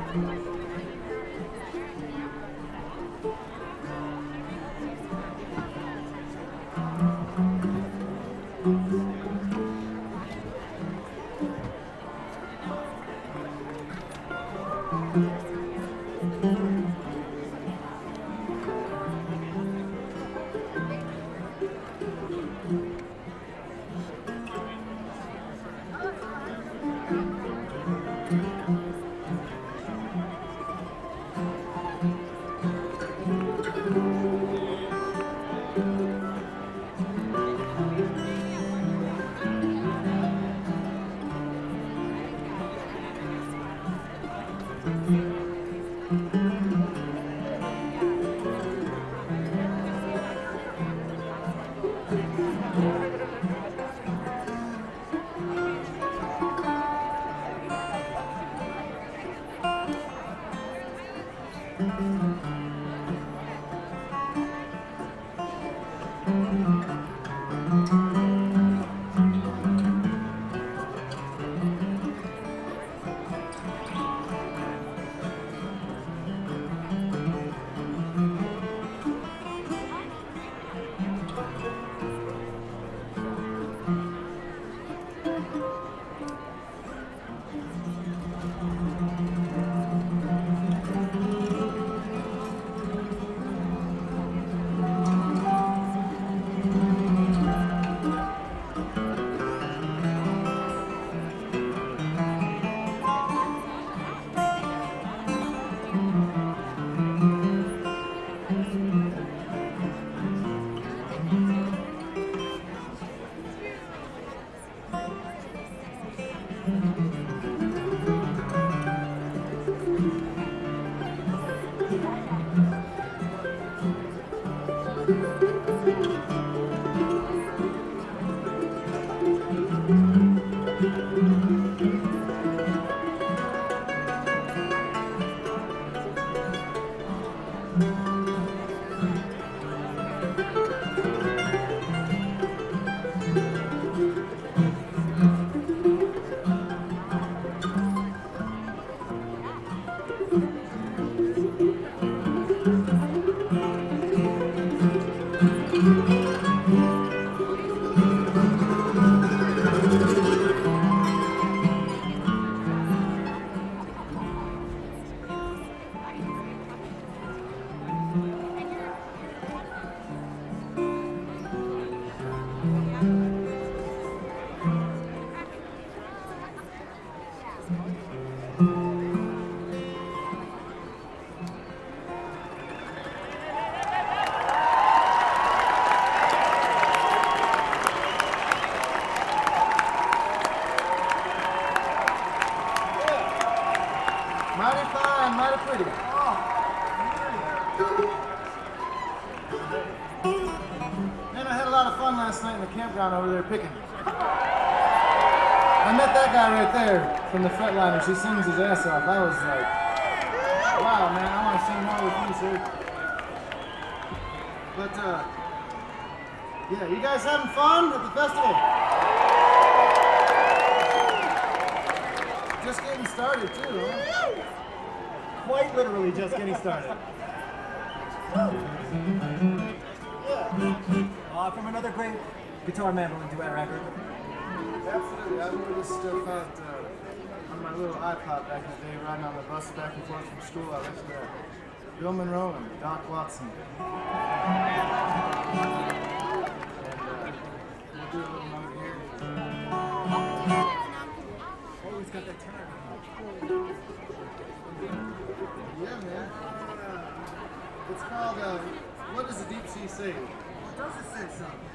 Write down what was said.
Mighty fine, mighty pretty. Man, I had a lot of fun last night in the campground over there picking. I met that guy right there from the Fretliner. She sings his ass off. I was like, wow, man, I want to sing more with you, sir. But, yeah, you guys having fun at the festival? Just getting started, too, huh? Quite literally just getting started. Yeah. From another great guitar mandolin duet record. Absolutely. I remember this stuff on my little iPod back in the day, riding on the bus back and forth from school. I listened to Bill Monroe and Doc Watson. And we'll do a little number here. Oh, he's got that tenor. Yeah, man. It's called, What Does the Deep Sea Say? Does it say something?